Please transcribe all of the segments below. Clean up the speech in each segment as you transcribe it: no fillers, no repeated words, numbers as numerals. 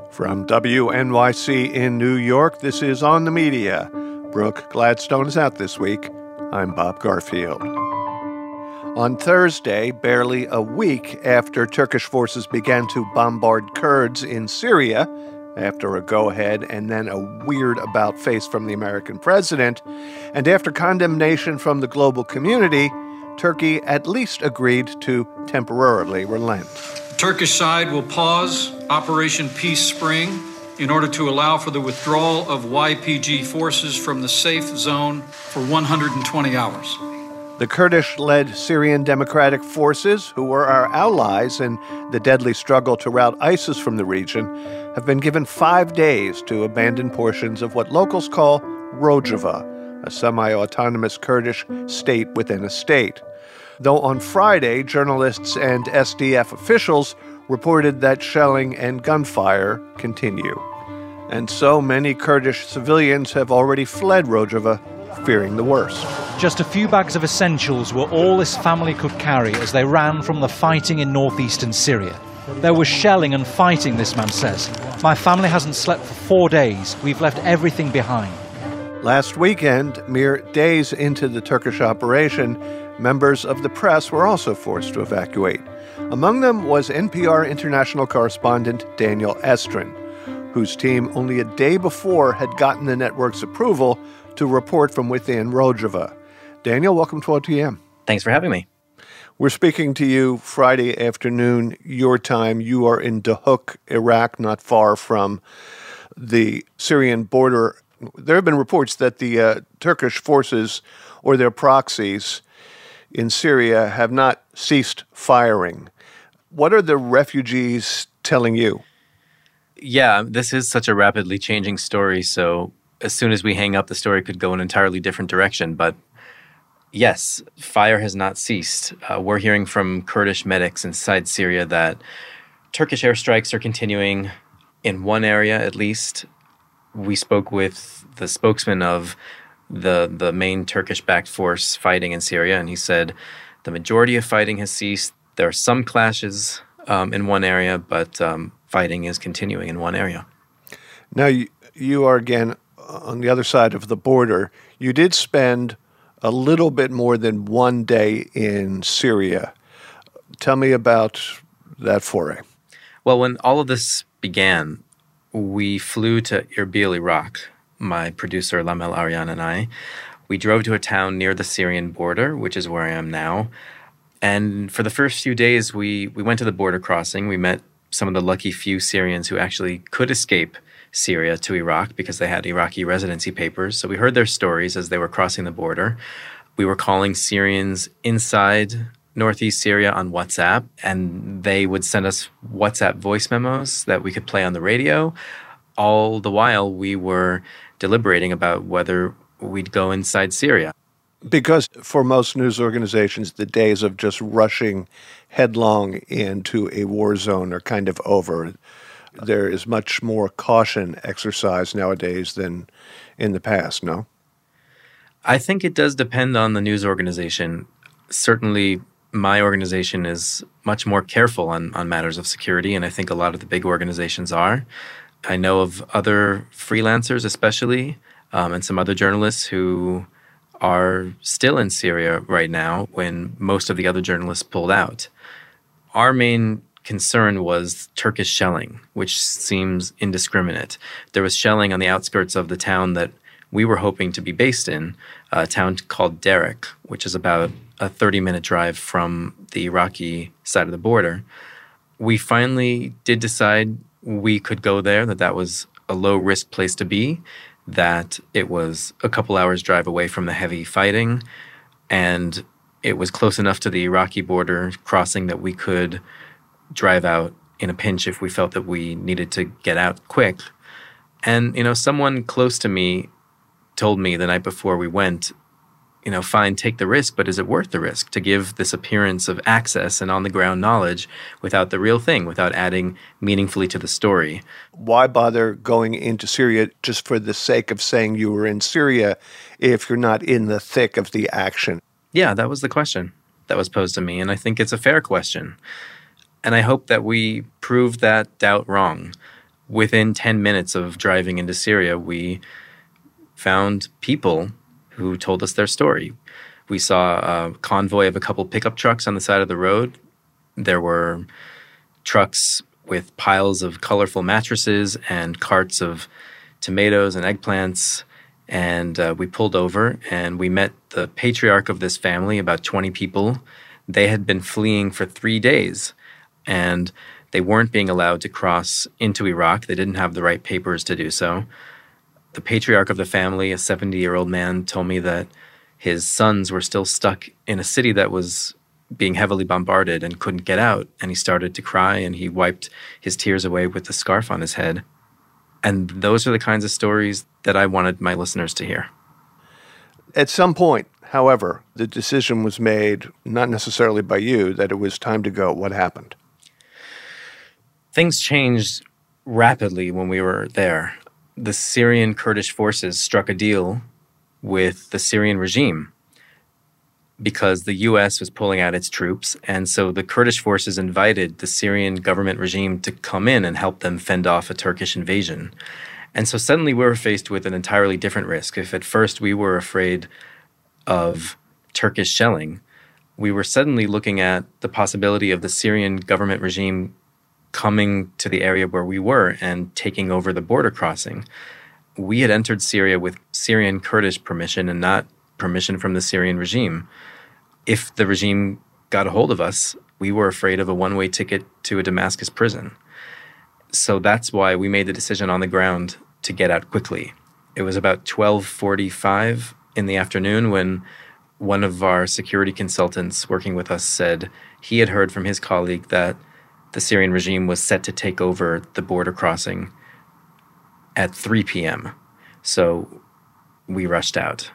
From WNYC in New York, this is On the Media. Brooke Gladstone is out this week. I'm Bob Garfield. On Thursday, barely a week after Turkish forces began to bombard Kurds in Syria, after a go-ahead and then a weird about-face from the American president, and after condemnation from the global community, Turkey at least agreed to temporarily relent. Turkish side will pause Operation Peace Spring in order to allow for the withdrawal of YPG forces from the safe zone for 120 hours. The Kurdish-led Syrian Democratic Forces, who were our allies in the deadly struggle to rout ISIS from the region, have been given 5 days to abandon portions of what locals call Rojava, a semi-autonomous Kurdish state within a state. Though on Friday, journalists and SDF officials reported that shelling and gunfire continue. And so many Kurdish civilians have already fled Rojava, fearing the worst. Just a few bags of essentials were all this family could carry as they ran from the fighting in northeastern Syria. There was shelling and fighting, this man says. My family hasn't slept for 4 days. We've left everything behind. Last weekend, mere days into the Turkish operation, members of the press were also forced to evacuate. Among them was NPR international correspondent Daniel Estrin, whose team only a day before had gotten the network's approval to report from within Rojava. Daniel, welcome to OTM. Thanks for having me. We're speaking to you Friday afternoon, your time. You are in Duhok, Iraq, not far from the Syrian border. There have been reports that the Turkish forces or their proxies in Syria have not ceased firing. What are the refugees telling you? Yeah, this is such a rapidly changing story, so as soon as we hang up, the story could go in an entirely different direction. But yes, fire has not ceased. We're hearing from Kurdish medics inside Syria that Turkish airstrikes are continuing in one area at least. We spoke with the spokesman of the main Turkish-backed force fighting in Syria, and he said the majority of fighting has ceased. There are some clashes in one area, but fighting is continuing in one area. Now, you are again on the other side of the border. You did spend a little bit more than 1 day in Syria. Tell me about that foray. Well, when all of this began, we flew to Erbil, Iraq. My producer, Lamel Aryan, and I. We drove to a town near the Syrian border, which is where I am now. And for the first few days, we went to the border crossing. We met some of the lucky few Syrians who actually could escape Syria to Iraq because they had Iraqi residency papers. So we heard their stories as they were crossing the border. We were calling Syrians inside northeast Syria on WhatsApp, and they would send us WhatsApp voice memos that we could play on the radio. All the while, we were deliberating about whether we'd go inside Syria. Because for most news organizations, the days of just rushing headlong into a war zone are kind of over. There is much more caution exercised nowadays than in the past, no? I think it does depend on the news organization. Certainly, my organization is much more careful on matters of security, and I think a lot of the big organizations are. I know of other freelancers especially, and some other journalists who are still in Syria right now when most of the other journalists pulled out. Our main concern was Turkish shelling, which seems indiscriminate. There was shelling on the outskirts of the town that we were hoping to be based in, a town called Derek, which is about a 30-minute drive from the Iraqi side of the border. We finally did decide we could go there, that was a low-risk place to be, that it was a couple hours drive away from the heavy fighting, and it was close enough to the Iraqi border crossing that we could drive out in a pinch if we felt that we needed to get out quick. And, someone close to me told me the night before we went, fine, take the risk, but is it worth the risk to give this appearance of access and on-the-ground knowledge without the real thing, without adding meaningfully to the story? Why bother going into Syria just for the sake of saying you were in Syria if you're not in the thick of the action? Yeah, that was the question that was posed to me, and I think it's a fair question. And I hope that we prove that doubt wrong. within 10 minutes of driving into Syria, we found people who told us their story. We saw a convoy of a couple pickup trucks on the side of the road. There were trucks with piles of colorful mattresses and carts of tomatoes and eggplants. And we pulled over and we met the patriarch of this family, about 20 people. They had been fleeing for 3 days and they weren't being allowed to cross into Iraq. They didn't have the right papers to do so. The patriarch of the family, a 70-year-old man, told me that his sons were still stuck in a city that was being heavily bombarded and couldn't get out. And he started to cry and he wiped his tears away with the scarf on his head. And those are the kinds of stories that I wanted my listeners to hear. At some point, however, the decision was made, not necessarily by you, that it was time to go. What happened? Things changed rapidly when we were there. The Syrian Kurdish forces struck a deal with the Syrian regime because the U.S. was pulling out its troops. And so the Kurdish forces invited the Syrian government regime to come in and help them fend off a Turkish invasion. And so suddenly we were faced with an entirely different risk. If at first we were afraid of Turkish shelling, we were suddenly looking at the possibility of the Syrian government regime coming to the area where we were and taking over the border crossing. We had entered Syria with Syrian Kurdish permission and not permission from the Syrian regime. If the regime got a hold of us, we were afraid of a one-way ticket to a Damascus prison. So that's why we made the decision on the ground to get out quickly. It was about 12:45 in the afternoon when one of our security consultants working with us said he had heard from his colleague that the Syrian regime was set to take over the border crossing at 3 p.m. So we rushed out.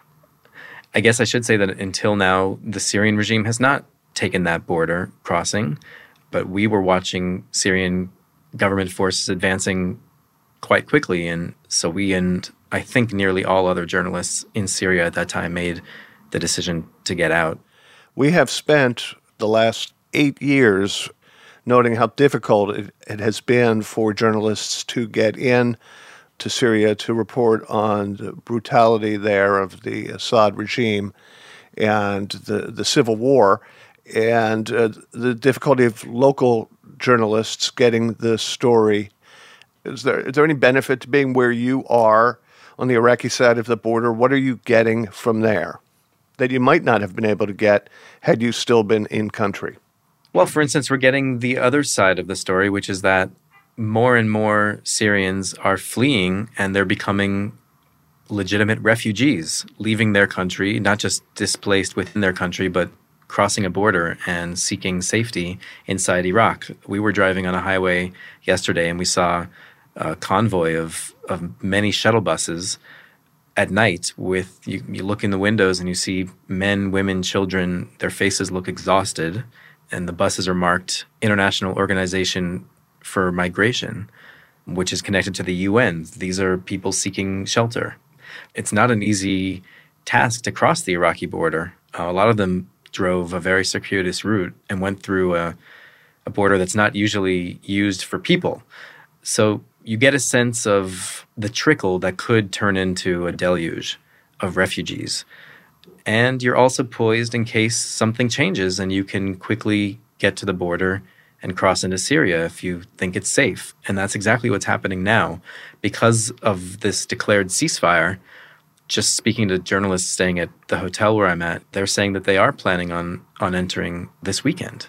I guess I should say that until now, the Syrian regime has not taken that border crossing, but we were watching Syrian government forces advancing quite quickly. And so we and I think nearly all other journalists in Syria at that time made the decision to get out. We have spent the last 8 years noting how difficult it has been for journalists to get in to Syria to report on the brutality there of the Assad regime and the civil war, and the difficulty of local journalists getting the story. Is there any benefit to being where you are on the Iraqi side of the border? What are you getting from there that you might not have been able to get had you still been in country? Well, for instance, we're getting the other side of the story, which is that more and more Syrians are fleeing and they're becoming legitimate refugees, leaving their country, not just displaced within their country, but crossing a border and seeking safety inside Iraq. We were driving on a highway yesterday and we saw a convoy of many shuttle buses at night with, you look in the windows and you see men, women, children, their faces look exhausted, and the buses are marked International Organization for Migration, which is connected to the UN. These are people seeking shelter. It's not an easy task to cross the Iraqi border. A lot of them drove a very circuitous route and went through a border that's not usually used for people. So you get a sense of the trickle that could turn into a deluge of refugees. And you're also poised in case something changes and you can quickly get to the border and cross into Syria if you think it's safe. And that's exactly what's happening now. Because of this declared ceasefire, just speaking to journalists staying at the hotel where I'm at, they're saying that they are planning on entering this weekend.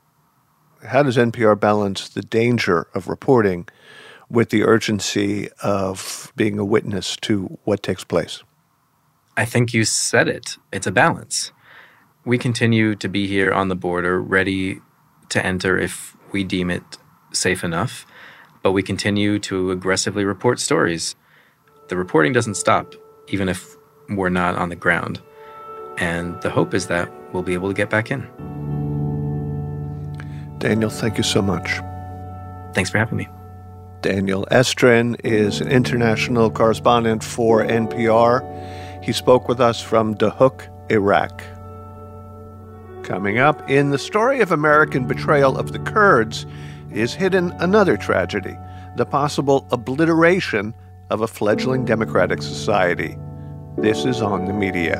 How does NPR balance the danger of reporting with the urgency of being a witness to what takes place? I think you said it. It's a balance. We continue to be here on the border, ready to enter if we deem it safe enough, but we continue to aggressively report stories. The reporting doesn't stop, even if we're not on the ground. And the hope is that we'll be able to get back in. Daniel, thank you so much. Thanks for having me. Daniel Estrin is an international correspondent for NPR. He spoke with us from Duhok, Iraq. Coming up, in the story of American betrayal of the Kurds is hidden another tragedy, the possible obliteration of a fledgling democratic society. This is On the Media.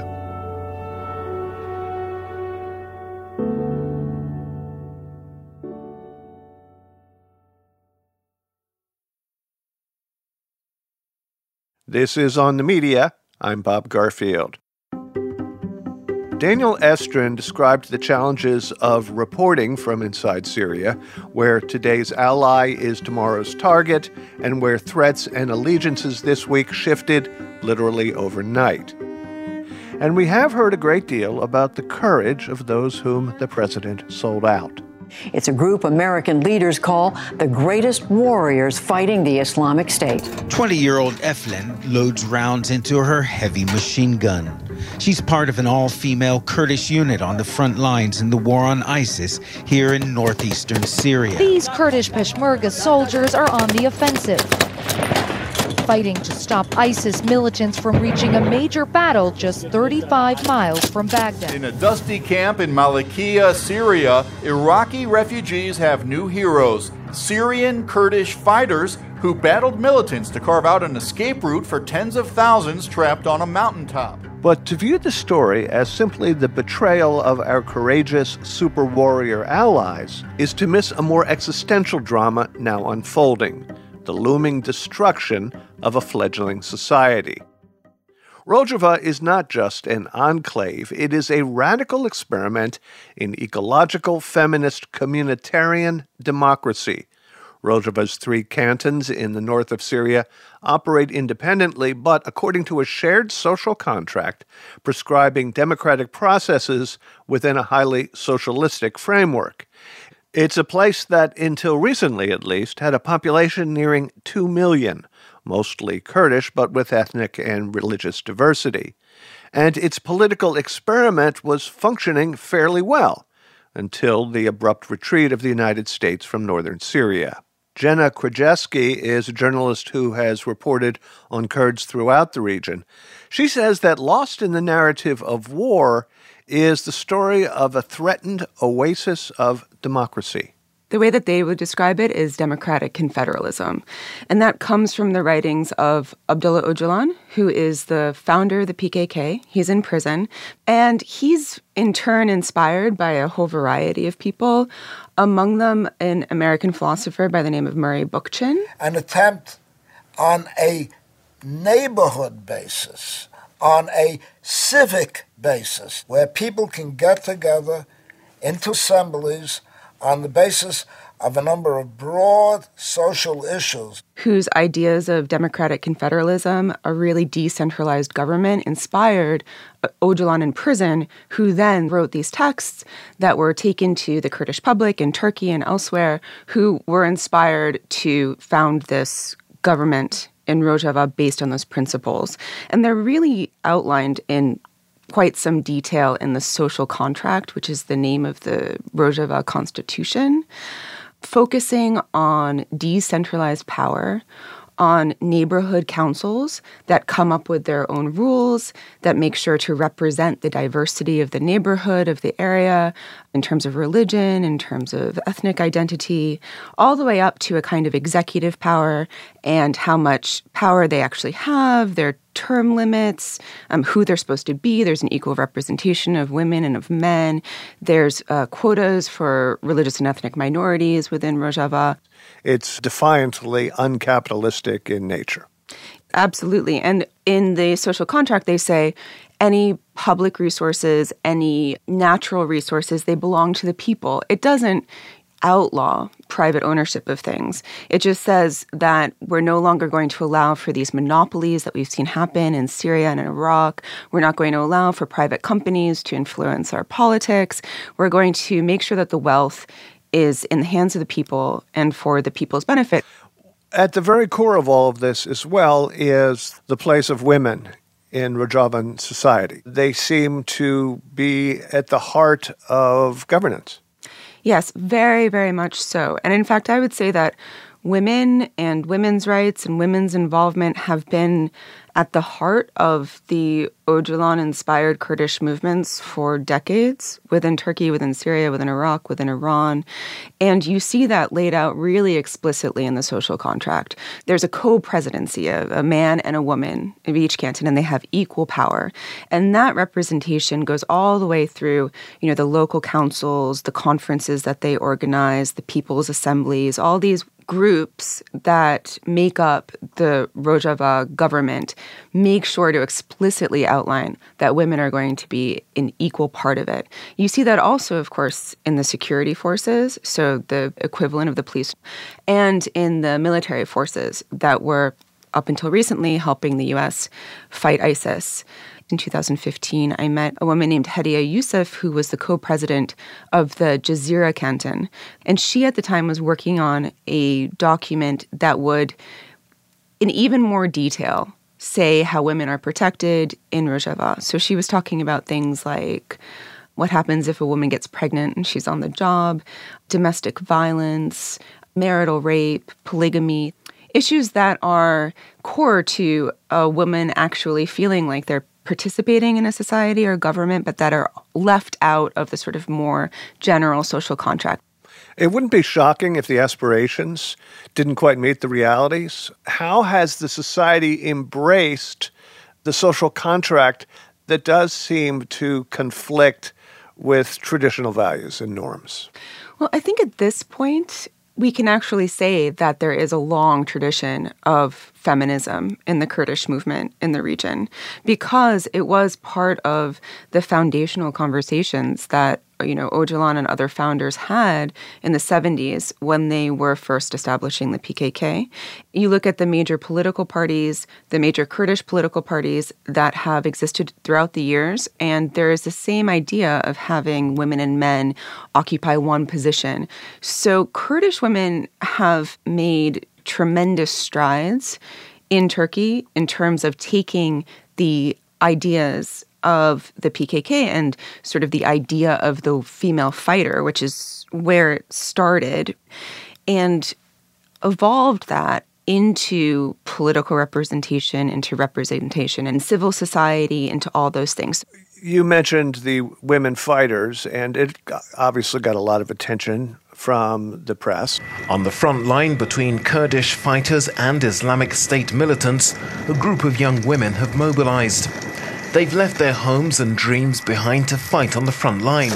This is On the Media. I'm Bob Garfield. Daniel Estrin described the challenges of reporting from inside Syria, where today's ally is tomorrow's target, and where threats and allegiances this week shifted literally overnight. And we have heard a great deal about the courage of those whom the president sold out. It's a group American leaders call the greatest warriors fighting the Islamic State. 20-year-old Eflin loads rounds into her heavy machine gun. She's part of an all-female Kurdish unit on the front lines in the war on ISIS here in northeastern Syria. These Kurdish Peshmerga soldiers are on the offensive, fighting to stop ISIS militants from reaching a major battle just 35 miles from Baghdad. In a dusty camp in Malakiya, Syria, Iraqi refugees have new heroes, Syrian Kurdish fighters who battled militants to carve out an escape route for tens of thousands trapped on a mountaintop. But to view the story as simply the betrayal of our courageous super warrior allies is to miss a more existential drama now unfolding: the looming destruction of a fledgling society. Rojava is not just an enclave, it is a radical experiment in ecological, feminist, communitarian democracy. Rojava's 3 cantons in the north of Syria operate independently, but according to a shared social contract prescribing democratic processes within a highly socialistic framework. It's a place that, until recently at least, had a population nearing 2 million, mostly Kurdish, but with ethnic and religious diversity. And its political experiment was functioning fairly well, until the abrupt retreat of the United States from northern Syria. Jenna Krajewski is a journalist who has reported on Kurds throughout the region. She says that lost in the narrative of war is the story of a threatened oasis of democracy. The way that they would describe it is democratic confederalism. And that comes from the writings of Abdullah Öcalan, who is the founder of the PKK. He's in prison. And he's in turn inspired by a whole variety of people, among them an American philosopher by the name of Murray Bookchin. An attempt on a neighborhood basis, on a civic basis, where people can get together into assemblies on the basis of a number of broad social issues. Whose ideas of democratic confederalism, a really decentralized government, inspired Öcalan in prison, who then wrote these texts that were taken to the Kurdish public in Turkey and elsewhere, who were inspired to found this government in Rojava based on those principles. And they're really outlined in quite some detail in the social contract, which is the name of the Rojava constitution, focusing on decentralized power, on neighborhood councils that come up with their own rules, that make sure to represent the diversity of the neighborhood, of the area, in terms of religion, in terms of ethnic identity, all the way up to a kind of executive power and how much power they actually have, their term limits, who they're supposed to be. There's an equal representation of women and of men. There's quotas for religious and ethnic minorities within Rojava. It's defiantly uncapitalistic in nature. Absolutely. And in the social contract, they say any public resources, any natural resources, they belong to the people. It doesn't outlaw private ownership of things. It just says that we're no longer going to allow for these monopolies that we've seen happen in Syria and in Iraq. We're not going to allow for private companies to influence our politics. We're going to make sure that the wealth is in the hands of the people and for the people's benefit. At the very core of all of this as well is the place of women in Rojavan society. They seem to be at the heart of governance. Yes, very, very much so. And in fact, I would say that women and women's rights and women's involvement have been at the heart of the Öcalan-inspired Kurdish movements for decades within Turkey, within Syria, within Iraq, within Iran. And you see that laid out really explicitly in the social contract. There's a co-presidency, a man and a woman in each canton, and they have equal power. And that representation goes all the way through, the local councils, the conferences that they organize, the people's assemblies, all these groups that make up the Rojava government make sure to explicitly outline that women are going to be an equal part of it. You see that also, of course, in the security forces, so the equivalent of the police, and in the military forces that were, up until recently, helping the U.S. fight ISIS. In 2015, I met a woman named Hediye Youssef, who was the co-president of the Jazira canton. And she, at the time, was working on a document that would, in even more detail, say how women are protected in Rojava. So she was talking about things like what happens if a woman gets pregnant and she's on the job, domestic violence, marital rape, polygamy, issues that are core to a woman actually feeling like they're participating in a society or government, but that are left out of the sort of more general social contract. It wouldn't be shocking if the aspirations didn't quite meet the realities. How has the society embraced the social contract that does seem to conflict with traditional values and norms? Well, I think at this point, we can actually say that there is a long tradition of feminism in the Kurdish movement in the region because it was part of the foundational conversations that Öcalan and other founders had in the 70s when they were first establishing the PKK. You look at the major political parties, the major Kurdish political parties that have existed throughout the years, and there is the same idea of having women and men occupy one position. So Kurdish women have made tremendous strides in Turkey in terms of taking the ideas of the PKK and sort of the idea of the female fighter, which is where it started, and evolved that into political representation, into representation in civil society, into all those things. You mentioned the women fighters, and it obviously got a lot of attention from the press. On the front line between Kurdish fighters and Islamic State militants, a group of young women have mobilized. They've left their homes and dreams behind to fight on the front line.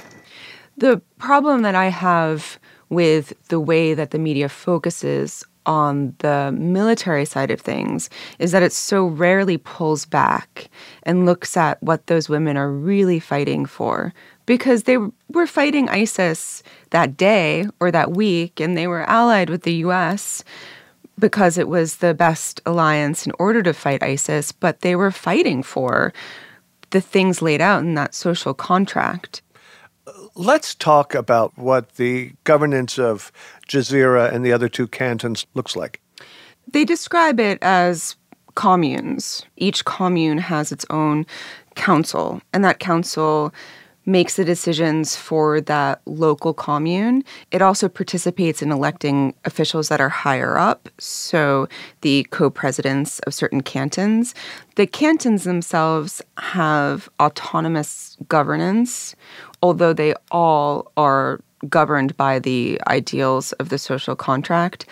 The problem that I have with the way that the media focuses on the military side of things is that it so rarely pulls back and looks at what those women are really fighting for. Because they were fighting ISIS that day or that week, and they were allied with the U.S. because it was the best alliance in order to fight ISIS, but they were fighting for the things laid out in that social contract. Let's talk about what the governance of Jazira and the other two cantons looks like. They describe it as communes. Each commune has its own council, and that council makes the decisions for that local commune. It also participates in electing officials that are higher up, so the co-presidents of certain cantons. The cantons themselves have autonomous governance, although they all are governed by the ideals of the social contract.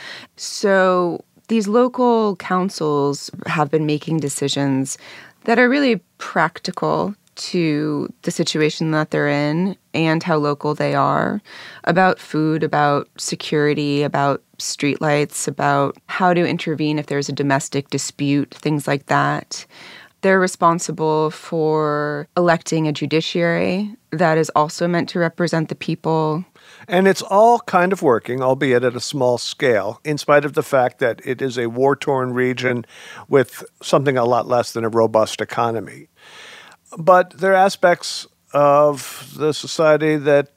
So these local councils have been making decisions that are really practical to the situation that they're in and how local they are, about food, about security, about streetlights, about how to intervene if there's a domestic dispute, things like that. They're responsible for electing a judiciary that is also meant to represent the people. And it's all kind of working, albeit at a small scale, in spite of the fact that it is a war-torn region with something a lot less than a robust economy. But there are aspects of the society that,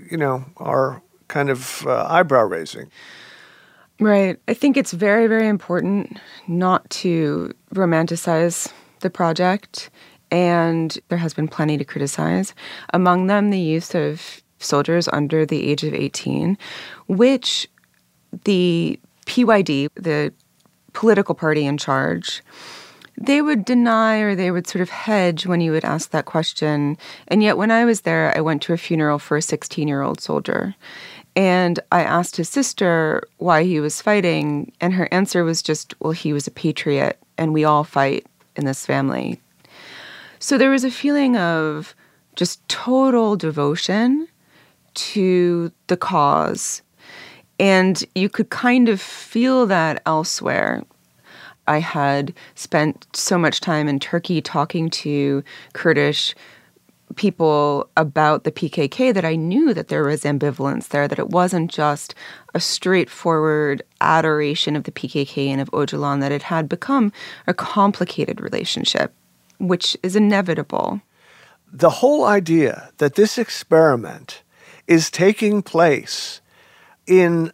are kind of eyebrow-raising. Right. I think it's very, very important not to romanticize the project, and there has been plenty to criticize. Among them, the use of soldiers under the age of 18, which the PYD, the political party in charge, they would deny or they would sort of hedge when you would ask that question. And yet when I was there, I went to a funeral for a 16-year-old soldier. And I asked his sister why he was fighting, and her answer was just, well, he was a patriot, and we all fight in this family. So there was a feeling of just total devotion to the cause. And you could kind of feel that elsewhere. I had spent so much time in Turkey talking to Kurdish people about the PKK that I knew that there was ambivalence there, that it wasn't just a straightforward adoration of the PKK and of Öcalan, that it had become a complicated relationship, which is inevitable. The whole idea that this experiment is taking place in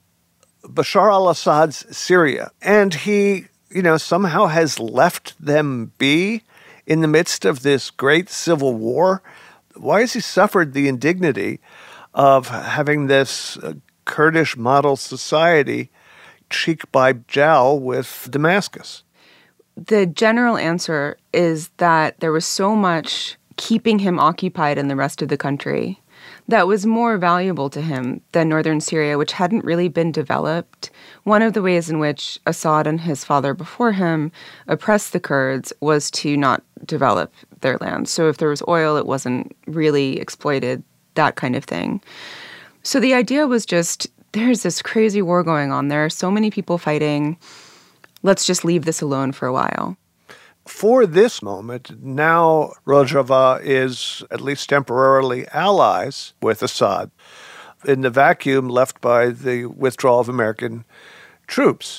Bashar al-Assad's Syria, and he, somehow has left them be in the midst of this great civil war. Why has he suffered the indignity of having this Kurdish model society cheek by jowl with Damascus? The general answer is that there was so much keeping him occupied in the rest of the country that was more valuable to him than northern Syria, which hadn't really been developed. One of the ways in which Assad and his father before him oppressed the Kurds was to not develop their land. So if there was oil, it wasn't really exploited, that kind of thing. So the idea was just, there's this crazy war going on. There are so many people fighting. Let's just leave this alone for a while. For this moment, now Rojava is, at least temporarily, allies with Assad in the vacuum left by the withdrawal of American troops.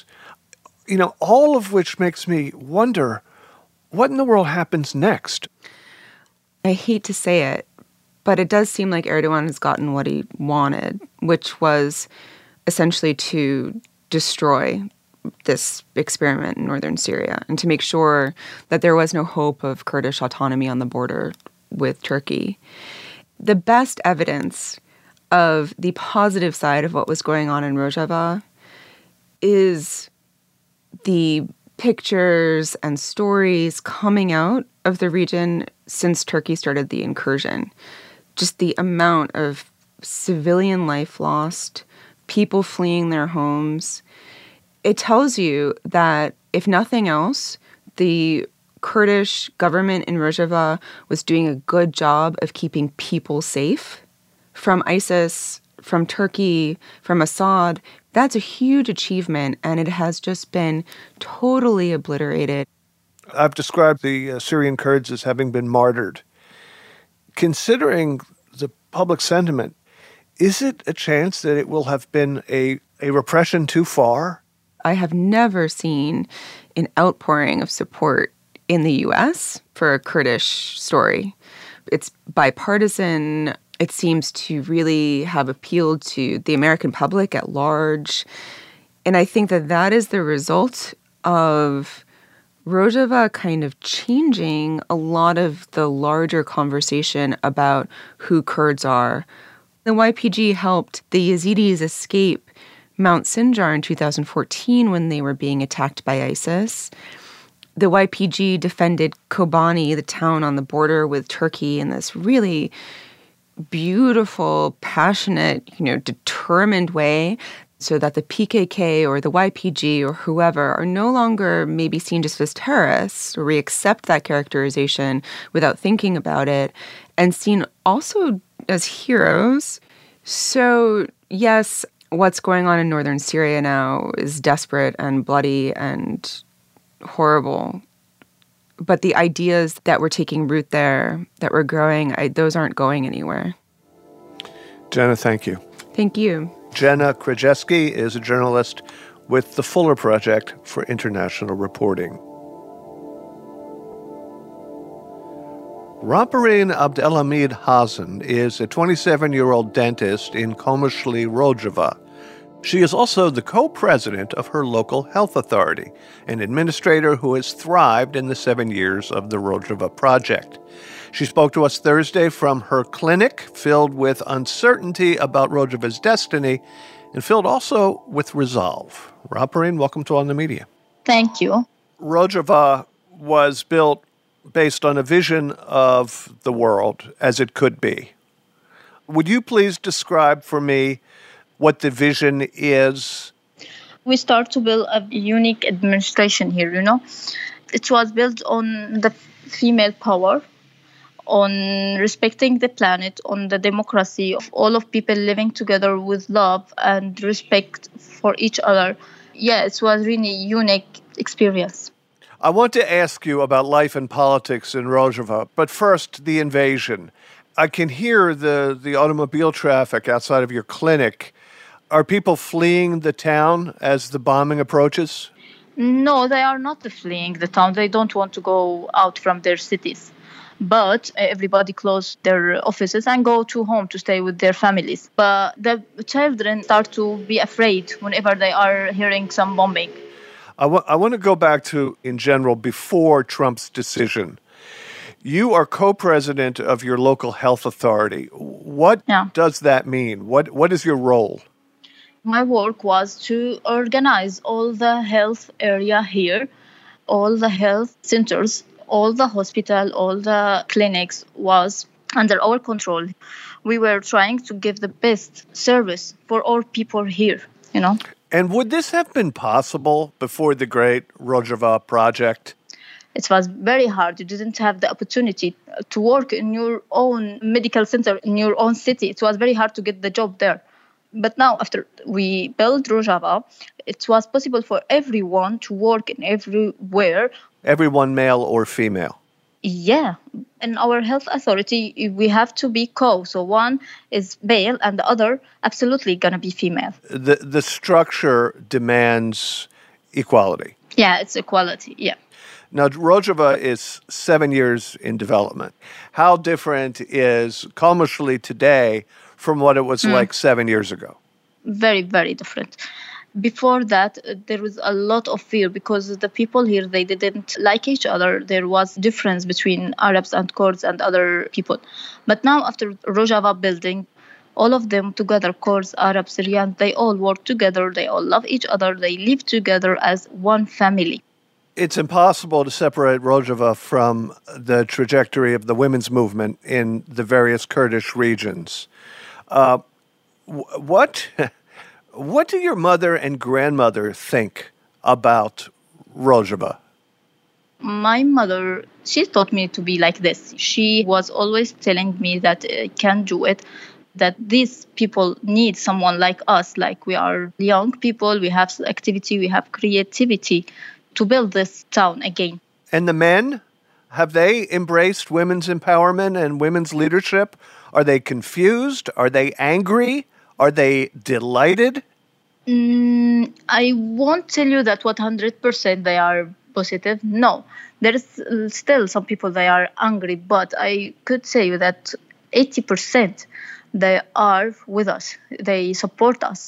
All of which makes me wonder, what in the world happens next? I hate to say it, but it does seem like Erdogan has gotten what he wanted, which was essentially to destroy this experiment in northern Syria and to make sure that there was no hope of Kurdish autonomy on the border with Turkey. The best evidence of the positive side of what was going on in Rojava is the pictures and stories coming out of the region since Turkey started the incursion. Just the amount of civilian life lost, people fleeing their homes. It tells you that, if nothing else, the Kurdish government in Rojava was doing a good job of keeping people safe from ISIS, from Turkey, from Assad. That's a huge achievement, and it has just been totally obliterated. I've described the Syrian Kurds as having been martyred. Considering the public sentiment, is it a chance that it will have been a repression too far? I have never seen an outpouring of support in the U.S. for a Kurdish story. It's bipartisan. It seems to really have appealed to the American public at large. And I think that that is the result of Rojava kind of changing a lot of the larger conversation about who Kurds are. The YPG helped the Yazidis escape Mount Sinjar in 2014 when they were being attacked by ISIS. The YPG defended Kobani, the town on the border with Turkey, in this really beautiful, passionate, determined way, so that the PKK or the YPG or whoever are no longer maybe seen just as terrorists, or we accept that characterization without thinking about it, and seen also as heroes. So, yes, what's going on in northern Syria now is desperate and bloody and horrible. But the ideas that were taking root there, that were growing, those aren't going anywhere. Jenna, thank you. Thank you. Jenna Krajewski is a journalist with the Fuller Project for International Reporting. Rabareen Abdelhamid Hasan is a 27-year-old dentist in Komishli, Rojava. She is also the co-president of her local health authority, an administrator who has thrived in the 7 years of the Rojava project. She spoke to us Thursday from her clinic, filled with uncertainty about Rojava's destiny and filled also with resolve. Rahpareen, welcome to On the Media. Thank you. Rojava was built based on a vision of the world as it could be. Would you please describe for me what the vision is? We start to build a unique administration here, It was built on the female power, on respecting the planet, on the democracy of all of people living together with love and respect for each other. Yeah, it was really unique experience. I want to ask you about life and politics in Rojava, but first, the invasion. I can hear the automobile traffic outside of your clinic. Are people fleeing the town as the bombing approaches? No, they are not fleeing the town. They don't want to go out from their cities. But everybody closed their offices and go to home to stay with their families. But the children start to be afraid whenever they are hearing some bombing. I want to go back to, in general, before Trump's decision. You are co-president of your local health authority. What does that mean? What is your role? My work was to organize all the health area here, all the health centers, all the hospital, all the clinics was under our control. We were trying to give the best service for all people here, And would this have been possible before the Great Rojava Project? It was very hard. You didn't have the opportunity to work in your own medical center, in your own city. It was very hard to get the job there. But now, after we built Rojava, it was possible for everyone to work in everywhere. Everyone, male or female? Yeah. In our health authority, we have to be so one is male and the other absolutely going to be female. The structure demands equality. Yeah, it's equality, yeah. Now, Rojava is 7 years in development. How different is Qalmashli today from what it was like 7 years ago? Very, very different. Before that, there was a lot of fear because the people here, they didn't like each other. There was difference between Arabs and Kurds and other people. But now, after Rojava building, all of them together, Kurds, Arabs, Syrians, they all work together. They all love each other. They live together as one family. It's impossible to separate Rojava from the trajectory of the women's movement in the various Kurdish regions. What do your mother and grandmother think about Rojava? My mother, she taught me to be like this. She was always telling me that I can do it, that these people need someone like us, like we are young people, we have activity, we have creativity to build this town again. And the men, have they embraced women's empowerment and women's leadership? Are they confused? Are they angry? Are they delighted? I won't tell you that 100% they are positive. No, there is still some people they are angry, but I could say that 80% they are with us. They support us,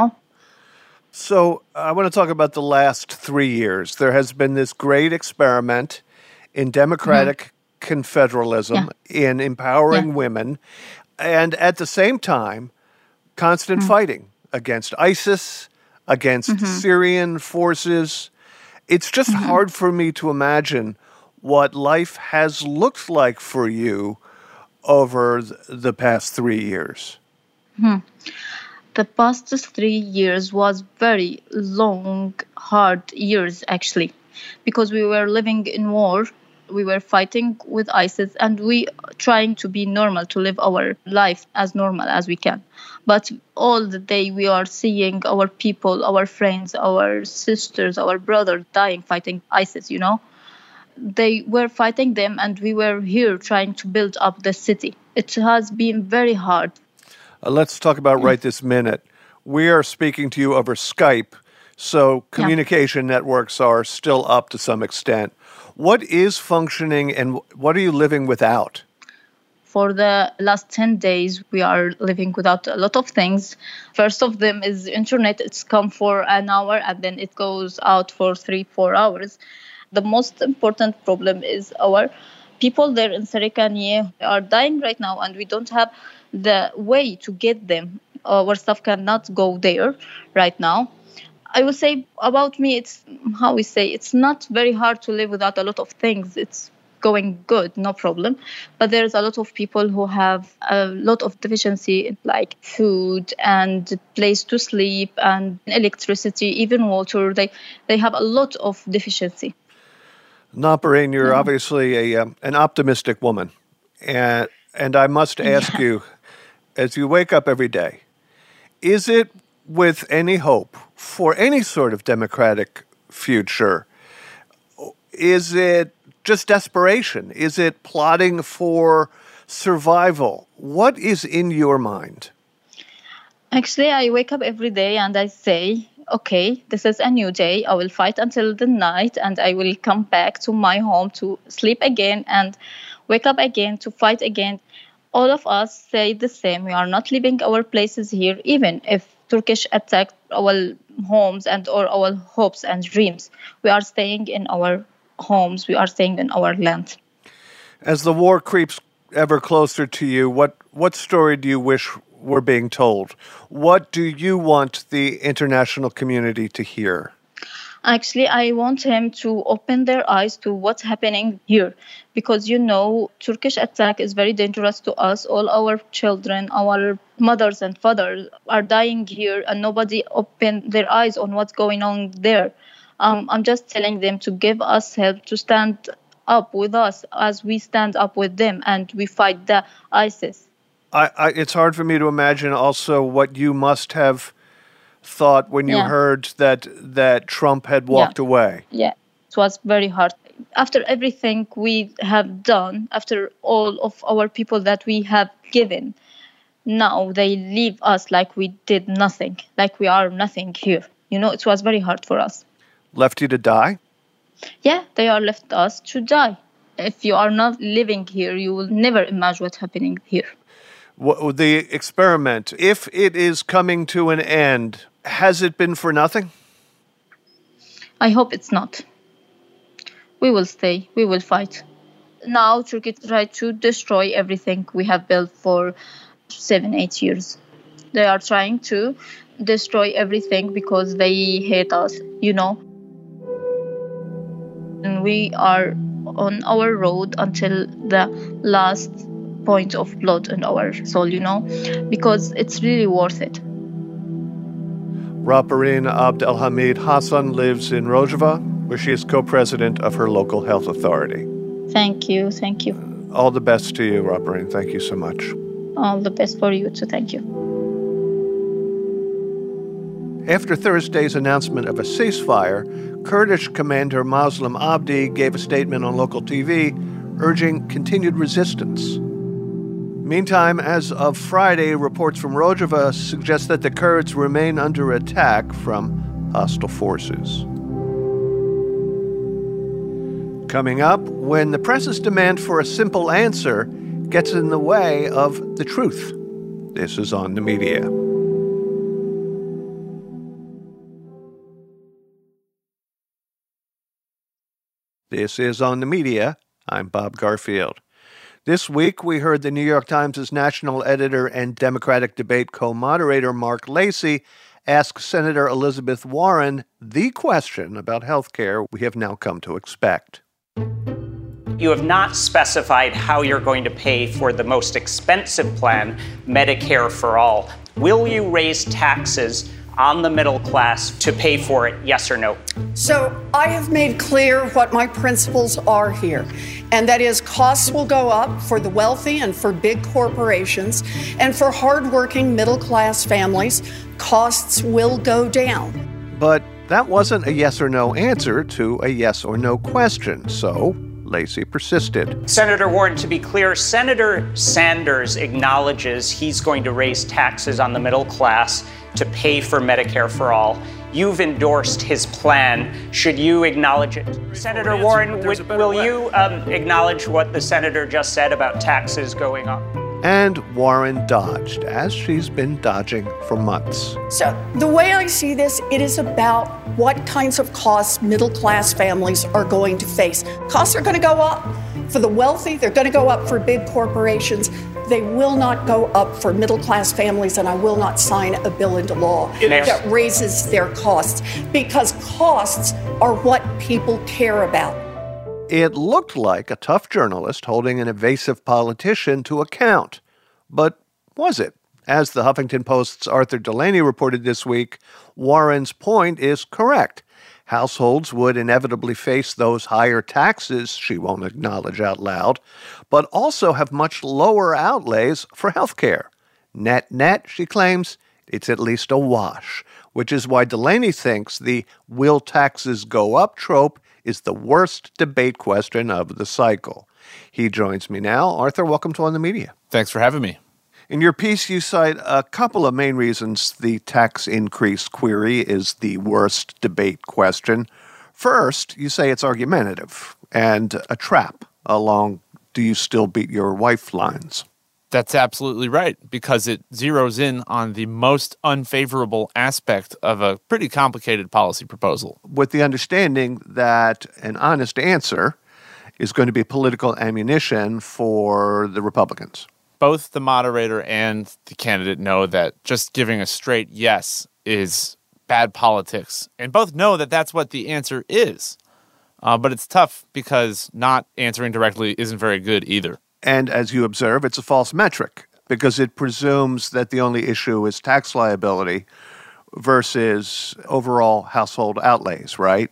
So I want to talk about the last 3 years. There has been this great experiment in democratic confederalism, in empowering women, and at the same time, constant fighting against ISIS, against Syrian forces. It's just hard for me to imagine what life has looked like for you over the past 3 years. The past 3 years was very long, hard years, actually, because we were living in war. We were fighting with ISIS and we trying to be normal, to live our life as normal as we can. But all the day we are seeing our people, our friends, our sisters, our brothers dying fighting ISIS, They were fighting them and we were here trying to build up the city. It has been very hard. Let's talk about right this minute. We are speaking to you over Skype, so communication networks are still up to some extent. What is functioning and what are you living without? For the last 10 days, we are living without a lot of things. First of them is internet. It's come for an hour and then it goes out for 3-4 hours. The most important problem is our people there in Sarikaniye are dying right now and we don't have the way to get them. Our stuff cannot go there right now. I would say about me, it's not very hard to live without a lot of things. It's going good, no problem. But there's a lot of people who have a lot of deficiency, like food and place to sleep and electricity, even water. They have a lot of deficiency. Naparine, you're obviously an optimistic woman. And I must ask you, as you wake up every day, is it with any hope for any sort of democratic future? Is it just desperation? Is it plotting for survival? What is in your mind? Actually, I wake up every day and I say, okay, this is a new day. I will fight until the night and I will come back to my home to sleep again and wake up again to fight again. All of us say the same. We are not leaving our places here, even if Turkish attacked our homes and or our hopes and dreams. We are staying in our homes. We are staying in our land. As the war creeps ever closer to you, what story do you wish were being told? What do you want the international community to hear? Actually, I want him to open their eyes to what's happening here. Because, Turkish attack is very dangerous to us. All our children, our mothers and fathers are dying here and nobody opened their eyes on what's going on there. I'm just telling them to give us help, to stand up with us as we stand up with them and we fight the ISIS. It's hard for me to imagine also what you must have thought when you heard that Trump had walked away. Yeah, it was very hard. After everything we have done, after all of our people that we have given, now they leave us like we did nothing, like we are nothing here. It was very hard for us. Left you to die? Yeah, they are left us to die. If you are not living here, you will never imagine what's happening here. The experiment, if it is coming to an end, has it been for nothing? I hope it's not. We will stay. We will fight. Now Turkey tried to destroy everything we have built for 7-8 years. They are trying to destroy everything because they hate us, And we are on our road until the last point of blood in our soul, because it's really worth it. Raparin Abdelhamid Hassan lives in Rojava, where she is co-president of her local health authority. Thank you. All the best to you, Raparin. Thank you so much. All the best for you too. Thank you. After Thursday's announcement of a ceasefire, Kurdish commander Muslim Abdi gave a statement on local TV urging continued resistance. Meantime, as of Friday, reports from Rojava suggest that the Kurds remain under attack from hostile forces. Coming up, when the press's demand for a simple answer gets in the way of the truth. This is On the Media. This is On the Media. I'm Bob Garfield. This week, we heard the New York Times' national editor and Democratic debate co-moderator Mark Lacey ask Senator Elizabeth Warren the question about health care we have now come to expect. You have not specified how you're going to pay for the most expensive plan, Medicare for All. Will you raise taxes on the middle class to pay for it, yes or no? So I have made clear what my principles are here, and that is costs will go up for the wealthy and for big corporations, and for hardworking middle-class families, costs will go down. But that wasn't a yes or no answer to a yes or no question, so Lacey persisted. Senator Warren, to be clear, Senator Sanders acknowledges he's going to raise taxes on the middle class to pay for Medicare for All. You've endorsed his plan. Should you acknowledge it? Senator Warren, will you acknowledge what the senator just said about taxes going up? And Warren dodged, as she's been dodging for months. So the way I see this, it is about what kinds of costs middle-class families are going to face. Costs are going to go up for the wealthy. They're going to go up for big corporations. They will not go up for middle-class families, and I will not sign a bill into law that raises their costs, because costs are what people care about. It looked like a tough journalist holding an evasive politician to account. But was it? As the Huffington Post's Arthur Delaney reported this week, Warren's point is correct. Households would inevitably face those higher taxes she won't acknowledge out loud, but also have much lower outlays for health care. Net, she claims, it's at least a wash, which is why Delaney thinks the will taxes go up trope is the worst debate question of the cycle. He joins me now. Arthur, welcome to On the Media. Thanks for having me. In your piece, you cite a couple of main reasons the tax increase query is the worst debate question. First, you say it's argumentative and a trap along "do you still beat your wife" lines. That's absolutely right, because it zeroes in on the most unfavorable aspect of a pretty complicated policy proposal. With the understanding that an honest answer is going to be political ammunition for the Republicans. Both the moderator and the candidate know that just giving a straight yes is bad politics, and both know that that's what the answer is. But it's tough because not answering directly isn't very good either. And as you observe, it's a false metric because it presumes that the only issue is tax liability versus overall household outlays, right?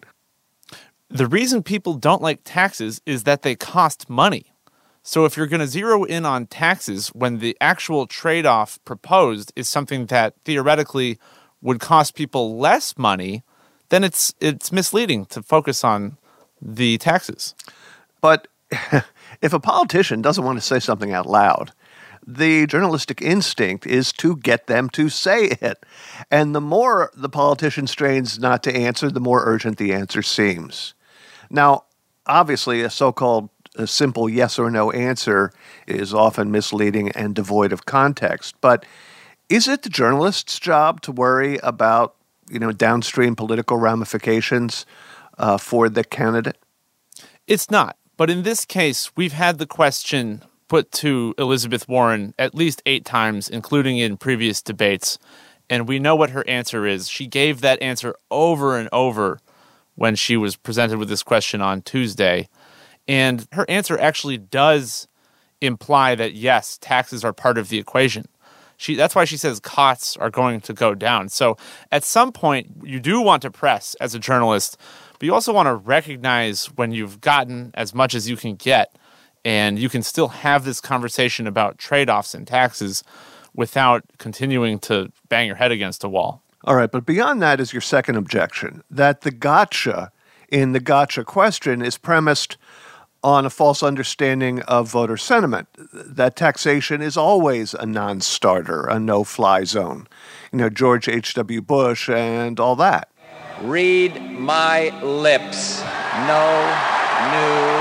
The reason people don't like taxes is that they cost money. So if you're going to zero in on taxes when the actual trade-off proposed is something that theoretically would cost people less money, then it's misleading to focus on the taxes. But if a politician doesn't want to say something out loud, the journalistic instinct is to get them to say it. And the more the politician strains not to answer, the more urgent the answer seems. Now, obviously, a so-called simple yes or no answer is often misleading and devoid of context. But is it the journalist's job to worry about, downstream political ramifications for the candidate? It's not. But in this case, we've had the question put to Elizabeth Warren at least 8 times, including in previous debates, and we know what her answer is. She gave that answer over and over when she was presented with this question on Tuesday, and her answer actually does imply that, yes, taxes are part of the equation. That's why she says costs are going to go down. So at some point, you do want to press as a journalist, but you also want to recognize when you've gotten as much as you can get, and you can still have this conversation about trade-offs and taxes without continuing to bang your head against a wall. All right, but beyond that is your second objection, that the gotcha in the gotcha question is premised on a false understanding of voter sentiment, that taxation is always a non-starter, a no-fly zone. George H.W. Bush and all that. Read my lips. No new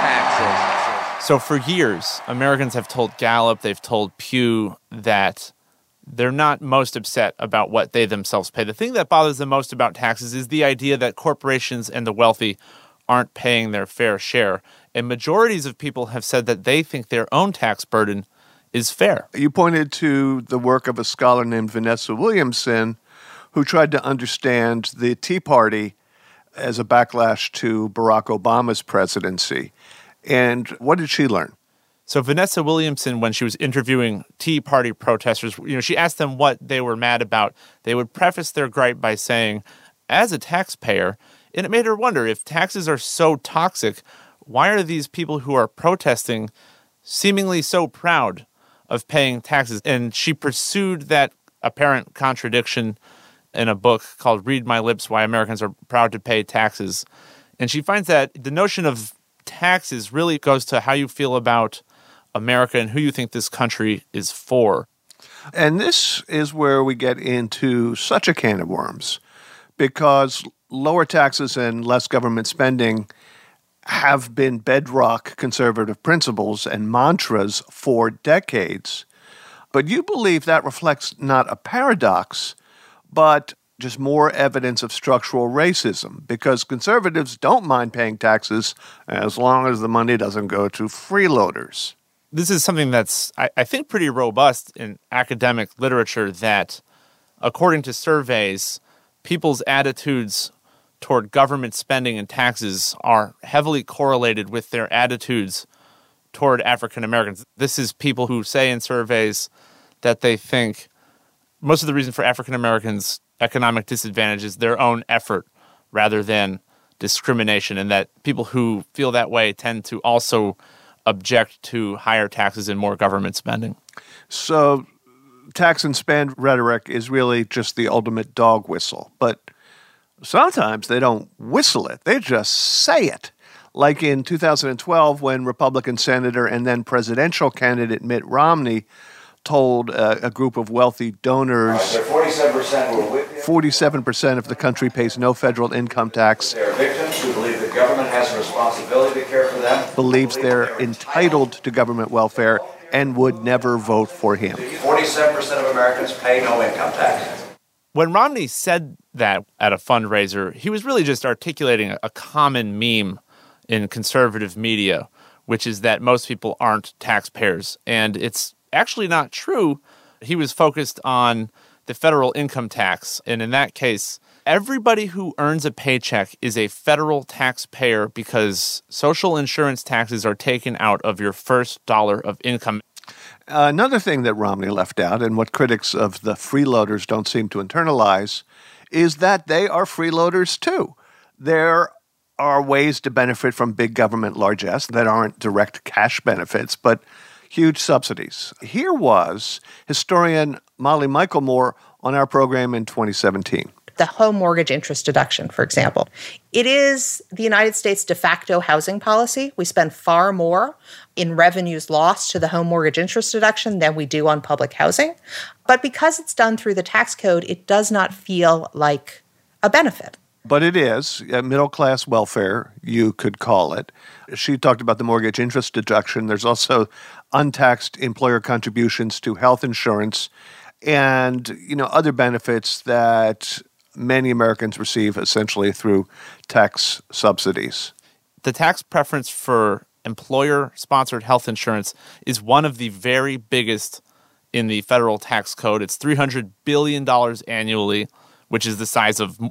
taxes. So for years, Americans have told Gallup, they've told Pew that they're not most upset about what they themselves pay. The thing that bothers them most about taxes is the idea that corporations and the wealthy aren't paying their fair share. And majorities of people have said that they think their own tax burden is fair. You pointed to the work of a scholar named Vanessa Williamson, who tried to understand the Tea Party as a backlash to Barack Obama's presidency. And what did she learn? So Vanessa Williamson, when she was interviewing Tea Party protesters, she asked them what they were mad about. They would preface their gripe by saying, as a taxpayer, and it made her wonder, if taxes are so toxic, why are these people who are protesting seemingly so proud of paying taxes? And she pursued that apparent contradiction in a book called Read My Lips, Why Americans Are Proud to Pay Taxes. And she finds that the notion of taxes really goes to how you feel about America and who you think this country is for. And this is where we get into such a can of worms, because lower taxes and less government spending have been bedrock conservative principles and mantras for decades. But you believe that reflects not a paradox, but just more evidence of structural racism, because conservatives don't mind paying taxes as long as the money doesn't go to freeloaders. This is something that's, I think, pretty robust in academic literature that, according to surveys, people's attitudes toward government spending and taxes are heavily correlated with their attitudes toward African Americans. This is people who say in surveys that they think most of the reason for African Americans' economic disadvantage is their own effort rather than discrimination, and that people who feel that way tend to also object to higher taxes and more government spending. So tax and spend rhetoric is really just the ultimate dog whistle, but sometimes they don't whistle it, they just say it. Like in 2012 when Republican Senator and then presidential candidate Mitt Romney told a group of wealthy donors 47% of the country pays no federal income tax. They are victims who believe the government has a responsibility to care for them. Believes they're entitled to government welfare and would never vote for him. 47% of Americans pay no income tax. When Romney said that at a fundraiser, he was really just articulating a common meme in conservative media, which is that most people aren't taxpayers. And it's actually not true. He was focused on the federal income tax. And in that case, everybody who earns a paycheck is a federal taxpayer because social insurance taxes are taken out of your first dollar of income. Another thing that Romney left out, and what critics of the freeloaders don't seem to internalize, is that they are freeloaders too. There are ways to benefit from big government largesse that aren't direct cash benefits, but huge subsidies. Here was historian Molly Michaelmore on our program in 2017. The home mortgage interest deduction, for example. It is the United States de facto housing policy. We spend far more in revenues lost to the home mortgage interest deduction than we do on public housing. But because it's done through the tax code, it does not feel like a benefit. But it is middle-class welfare, you could call it. She talked about the mortgage interest deduction. There's also untaxed employer contributions to health insurance and, other benefits that many Americans receive essentially through tax subsidies. The tax preference for employer-sponsored health insurance is one of the very biggest in the federal tax code. It's $300 billion annually, which is the size of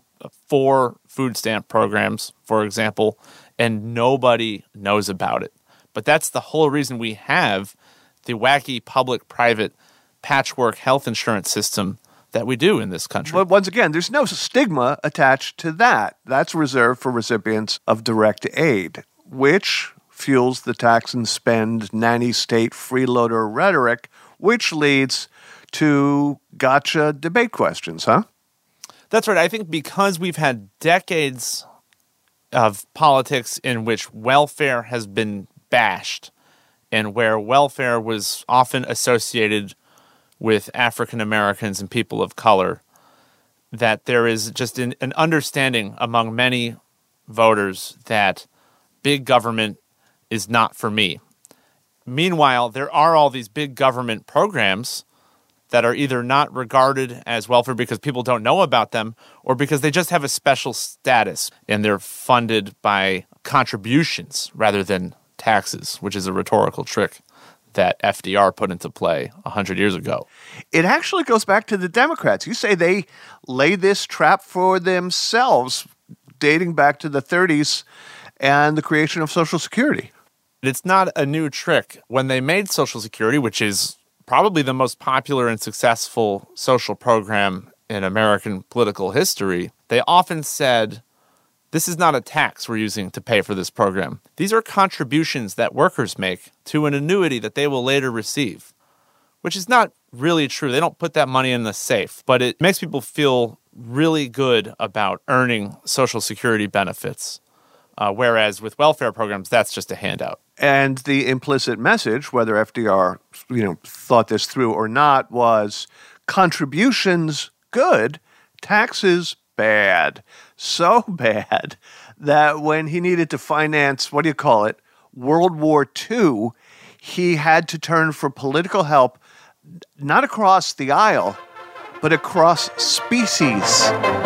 4 food stamp programs, for example, and nobody knows about it. But that's the whole reason we have the wacky public-private patchwork health insurance system that we do in this country. But once again, there's no stigma attached to that. That's reserved for recipients of direct aid, which fuels the tax and spend nanny state freeloader rhetoric, which leads to gotcha debate questions, huh? That's right. I think because we've had decades of politics in which welfare has been bashed and where welfare was often associated with African Americans and people of color, that there is just an understanding among many voters that big government is not for me. Meanwhile, there are all these big government programs that are either not regarded as welfare because people don't know about them or because they just have a special status and they're funded by contributions rather than taxes, which is a rhetorical trick that FDR put into play 100 years ago. It actually goes back to the Democrats. You say they laid this trap for themselves dating back to the 30s and the creation of Social Security. It's not a new trick. When they made Social Security, which is probably the most popular and successful social program in American political history, they often said, this is not a tax we're using to pay for this program. These are contributions that workers make to an annuity that they will later receive, which is not really true. They don't put that money in the safe, but it makes people feel really good about earning Social Security benefits, whereas with welfare programs, that's just a handout. And the implicit message, whether FDR, thought this through or not, was contributions good, taxes bad. So bad that when he needed to finance, World War II, he had to turn for political help, not across the aisle, but across species.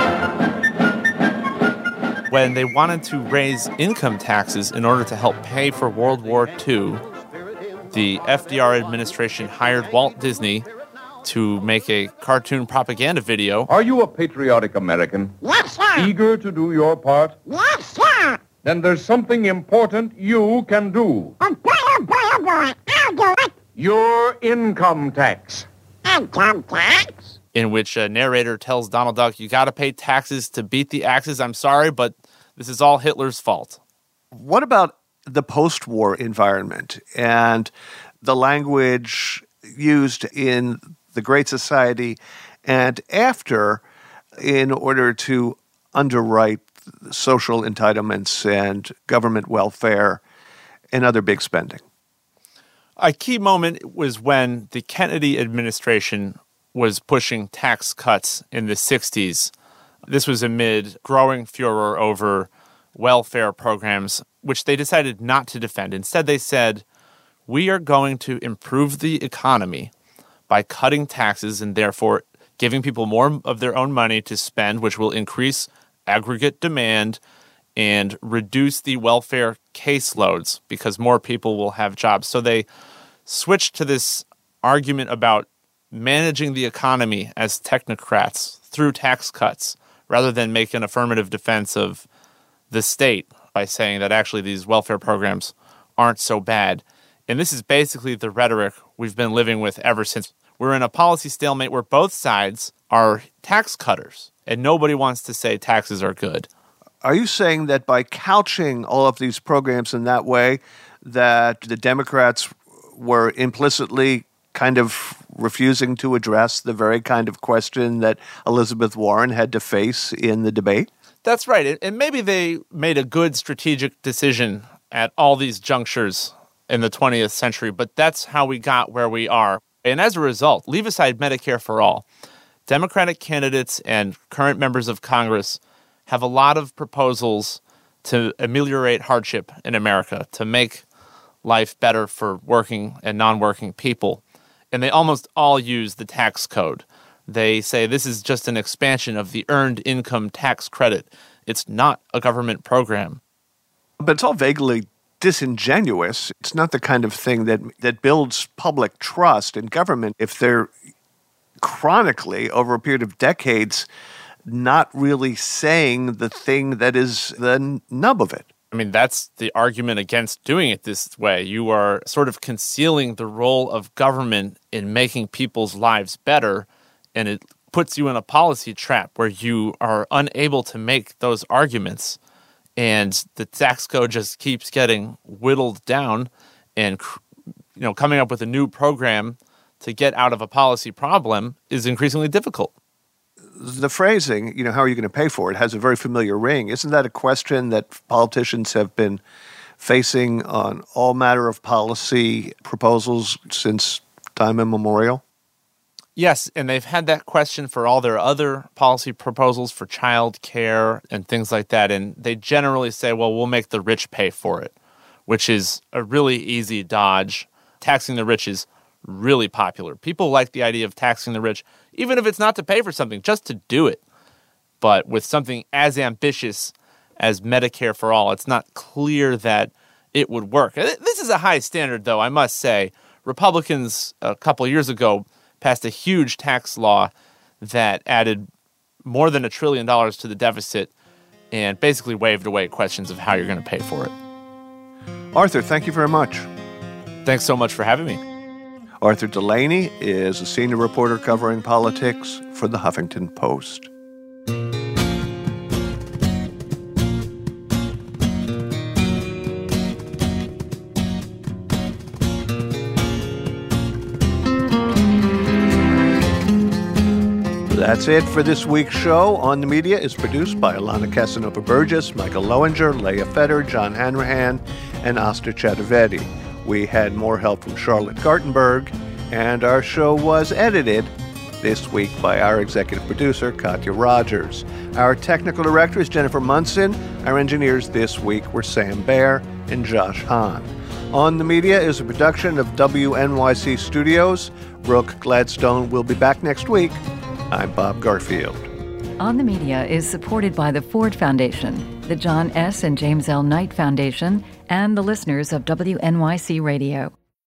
When they wanted to raise income taxes in order to help pay for World War II, the FDR administration hired Walt Disney to make a cartoon propaganda video. Are you a patriotic American? Yes, sir. Eager to do your part? Yes, sir. Then there's something important you can do. Oh, boy, I'll do it. Your income tax. Income tax? In which a narrator tells Donald Duck, you got to pay taxes to beat the Axis. I'm sorry, but this is all Hitler's fault. What about the post-war environment and the language used in the Great Society and after in order to underwrite social entitlements and government welfare and other big spending? A key moment was when the Kennedy administration was pushing tax cuts in the 60s. This was amid growing furor over welfare programs, which they decided not to defend. Instead, they said, we are going to improve the economy by cutting taxes and therefore giving people more of their own money to spend, which will increase aggregate demand and reduce the welfare caseloads because more people will have jobs. So they switched to this argument about managing the economy as technocrats through tax cuts rather than make an affirmative defense of the state by saying that actually these welfare programs aren't so bad. And this is basically the rhetoric we've been living with ever since. We're in a policy stalemate where both sides are tax cutters, and nobody wants to say taxes are good. Are you saying that by couching all of these programs in that way, that the Democrats were implicitly kind of refusing to address the very kind of question that Elizabeth Warren had to face in the debate? That's right. And maybe they made a good strategic decision at all these junctures in the 20th century, but that's how we got where we are. And as a result, leave aside Medicare for all, Democratic candidates and current members of Congress have a lot of proposals to ameliorate hardship in America, to make life better for working and non-working people. And they almost all use the tax code. They say this is just an expansion of the earned income tax credit. It's not a government program. But it's all vaguely disingenuous. It's not the kind of thing that builds public trust in government if they're chronically, over a period of decades, not really saying the thing that is the nub of it. I mean, that's the argument against doing it this way. You are sort of concealing the role of government in making people's lives better, and it puts you in a policy trap where you are unable to make those arguments. And the tax code just keeps getting whittled down, and coming up with a new program to get out of a policy problem is increasingly difficult. The phrasing, how are you going to pay for it, has a very familiar ring. Isn't that a question that politicians have been facing on all matter of policy proposals since time immemorial? Yes, and they've had that question for all their other policy proposals for child care and things like that. And they generally say, well, we'll make the rich pay for it, which is a really easy dodge. Taxing the rich is really popular. People like the idea of taxing the rich, even if it's not to pay for something, just to do it. But with something as ambitious as Medicare for all, it's not clear that it would work. This is a high standard, though, I must say. Republicans a couple years ago passed a huge tax law that added more than $1 trillion to the deficit and basically waved away questions of how you're going to pay for it. Arthur, thank you very much. Thanks so much for having me. Arthur Delaney is a senior reporter covering politics for the Huffington Post. That's it for this week's show. On the Media is produced by Alana Casanova-Burgess, Michael Lowinger, Leah Fetter, John Hanrahan, and Asta Chaturvedi. We had more help from Charlotte Gartenberg, and our show was edited this week by our executive producer, Katya Rogers. Our technical director is Jennifer Munson. Our engineers this week were Sam Baer and Josh Hahn. On the Media is a production of WNYC Studios. Brooke Gladstone will be back next week. I'm Bob Garfield. On the Media is supported by the Ford Foundation, the John S. and James L. Knight Foundation, and the listeners of WNYC Radio.